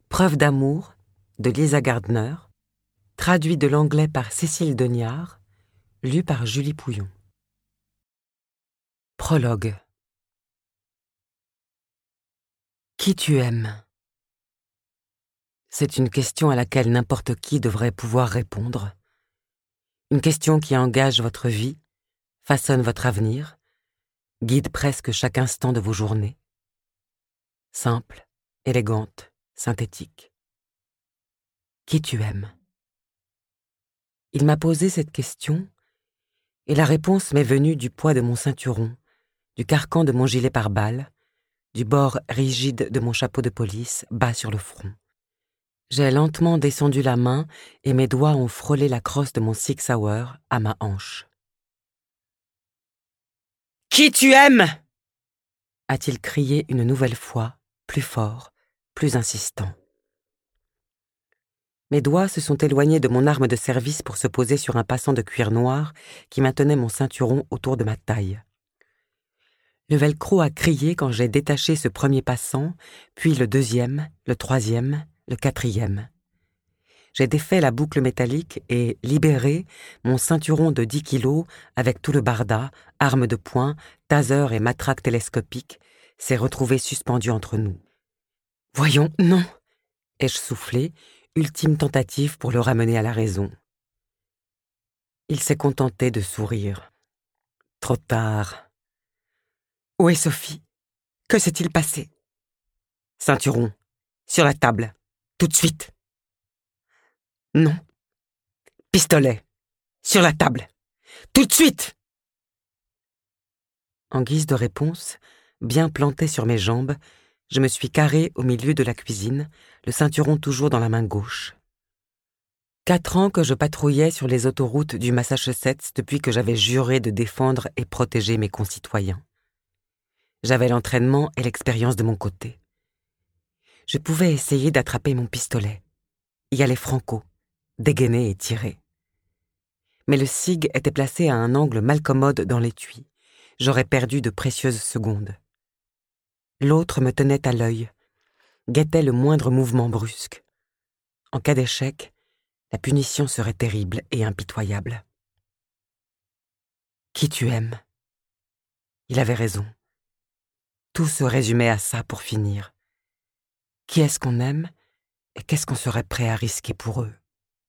Preuve d'amour de Lisa Gardner, traduit de l'anglais par Cécile Deniard, lu par Julie Pouillon. Prologue. Qui tu aimes? C'est une question à laquelle n'importe qui devrait pouvoir répondre. Une question qui engage votre vie, façonne votre avenir, guide presque chaque instant de vos journées. Simple, élégante, synthétique. Qui tu aimes? Il m'a posé cette question, et la réponse m'est venue du poids de mon ceinturon, du carcan de mon gilet pare-balles, du bord rigide de mon chapeau de police bas sur le front. J'ai lentement descendu la main et mes doigts ont frôlé la crosse de mon Sig Sauer à ma hanche. « Qui tu aimes ?» a-t-il crié une nouvelle fois, plus fort, plus insistant. Mes doigts se sont éloignés de mon arme de service pour se poser sur un passant de cuir noir qui maintenait mon ceinturon autour de ma taille. Le velcro a crié quand j'ai détaché ce premier passant, puis le deuxième, le troisième, le quatrième. J'ai défait la boucle métallique et, libéré, mon ceinturon de 10 kilos, avec tout le barda, armes de poing, taser et matraque télescopique, s'est retrouvé suspendu entre nous. « Voyons, non !» ai-je soufflé, ultime tentative pour le ramener à la raison. Il s'est contenté de sourire. Trop tard. « Où est Sophie? Que s'est-il passé? » Ceinturon, sur la table, tout de suite. Non. Pistolet, sur la table, tout de suite. En guise de réponse, bien planté sur mes jambes, je me suis carré au milieu de la cuisine, le ceinturon toujours dans la main gauche. 4 ans que je patrouillais sur les autoroutes du Massachusetts depuis que j'avais juré de défendre et protéger mes concitoyens. J'avais l'entraînement et l'expérience de mon côté. Je pouvais essayer d'attraper mon pistolet, y aller franco, dégainer et tirer. Mais le SIG était placé à un angle malcommode dans l'étui. J'aurais perdu de précieuses secondes. L'autre me tenait à l'œil, guettait le moindre mouvement brusque. En cas d'échec, la punition serait terrible et impitoyable. Qui tu aimes? Il avait raison. Tout se résumait à ça pour finir. Qui est-ce qu'on aime et qu'est-ce qu'on serait prêt à risquer pour eux?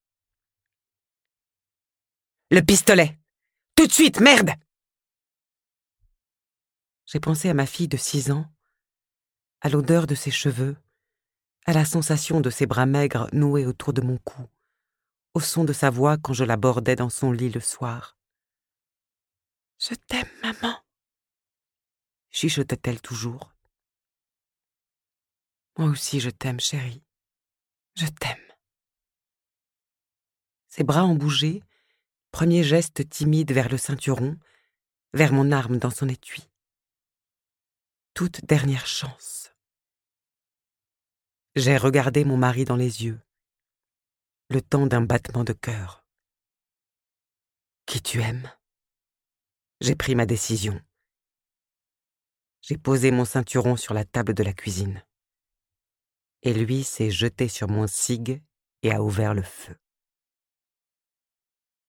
Le pistolet! Tout de suite, merde! J'ai pensé à ma fille de 6 ans, à l'odeur de ses cheveux, à la sensation de ses bras maigres noués autour de mon cou, au son de sa voix quand je la bordais dans son lit le soir. « Je t'aime, maman !» chuchotait-elle toujours. « Moi aussi je t'aime, chérie. Je t'aime. » Ses bras ont bougé, premier geste timide vers le ceinturon, vers mon arme dans son étui. Toute dernière chance. J'ai regardé mon mari dans les yeux, le temps d'un battement de cœur. Qui tu aimes? J'ai pris ma décision. J'ai posé mon ceinturon sur la table de la cuisine. Et lui s'est jeté sur mon SIG et a ouvert le feu.